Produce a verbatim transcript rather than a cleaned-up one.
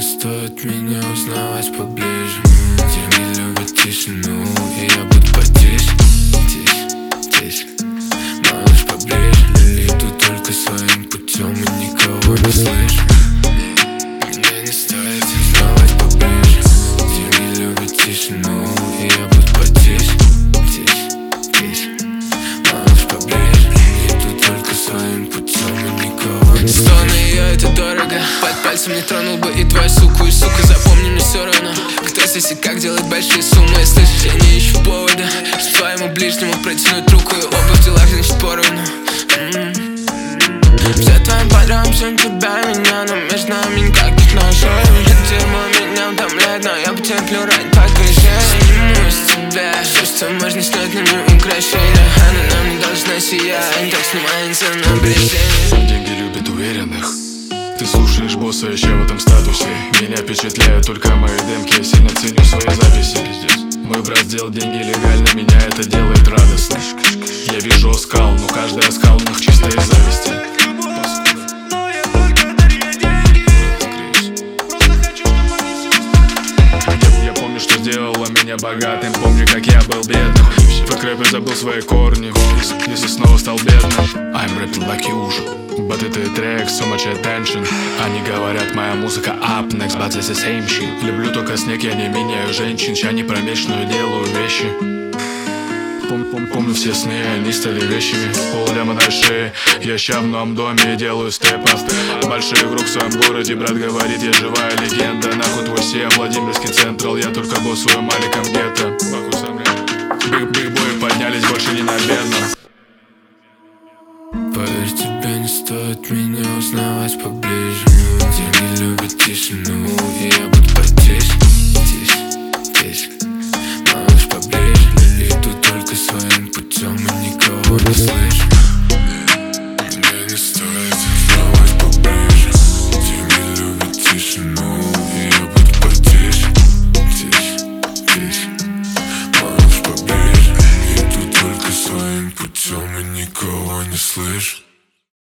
стоит меня узнавать поближе. Деньги любят тишину, и я буду потише. Тише, тише, малыш поближе. Иду только своим путем и никого не слышу. Мне не стоит узнавать поближе. Деньги любят тишину, и я буду потише. Тише, тише, малыш поближе. Иду только своим путем и никого не слышу. Сто на ее, это дорого. Под пальцем не тронул бы и твою суку. И сука, запомни, мне все равно, кто здесь и как делает большие суммы. Слышишь, я не ищу повода, что твоему ближнему протянуть руку. И оба в делах, значит, поровну. Все твоим подругам, всем тебя, меня, но между нами никаких отношений. Это дерьмо меня утомляет, но я потерплю ради твоих решений. Сниму из тебя все, что можно снять, но не украшения. Она нам не должна сиять, так снимается напряжение. Деньги любят уверенных. Ты слушаешь босса еще в этом статусе. Меня впечатляют только мои демки. Я сильно ценю свои записи. Мой брат сделал деньги легально, меня это делает радостно. Я вижу оскал, но каждый оскал у них чисто из зависти. Я помню, что сделала меня богатым. Помню, как я был бедным. В рэпе забыл свои корни. Если снова стал бедным. I'm rapping like usual. But это трек, so much attention. Они говорят, моя музыка up next, but it's the same shit. Люблю только снег, я не меняю женщин. Ща не промешанную делаю вещи. Пом -пом Помню все сны, они стали вещами. Полляма на шее, я ща в новом доме делаю степ-ап. Большой игрок в своем городе, брат говорит, я живая легенда. Нахуй твой сей, Владимирский централ. Я только босс своим маликом где-то. Биг-бой поднялись, больше не на бедном. Поверь, тебе не стоит меня узнавать поближе. Деньги любят тишину, и я буду потише.